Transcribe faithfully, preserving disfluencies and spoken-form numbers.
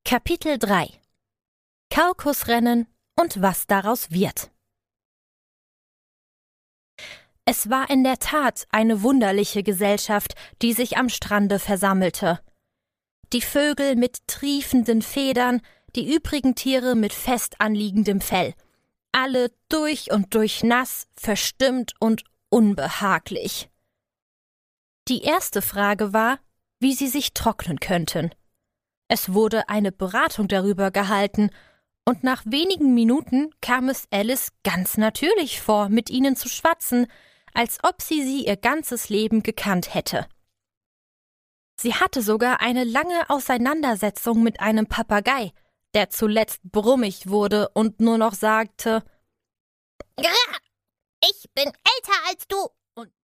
Kapitel drei Kaukusrennen und was daraus wird. Es war in der Tat eine wunderliche Gesellschaft, die sich am Strande versammelte. Die Vögel mit triefenden Federn, die übrigen Tiere mit fest anliegendem Fell. Alle durch und durch nass, verstimmt und unbehaglich. Die erste Frage war, wie sie sich trocknen könnten. Es wurde eine Beratung darüber gehalten, und nach wenigen Minuten kam es Alice ganz natürlich vor, mit ihnen zu schwatzen, als ob sie sie ihr ganzes Leben gekannt hätte. Sie hatte sogar eine lange Auseinandersetzung mit einem Papagei, der zuletzt brummig wurde und nur noch sagte: Ich bin älter als du und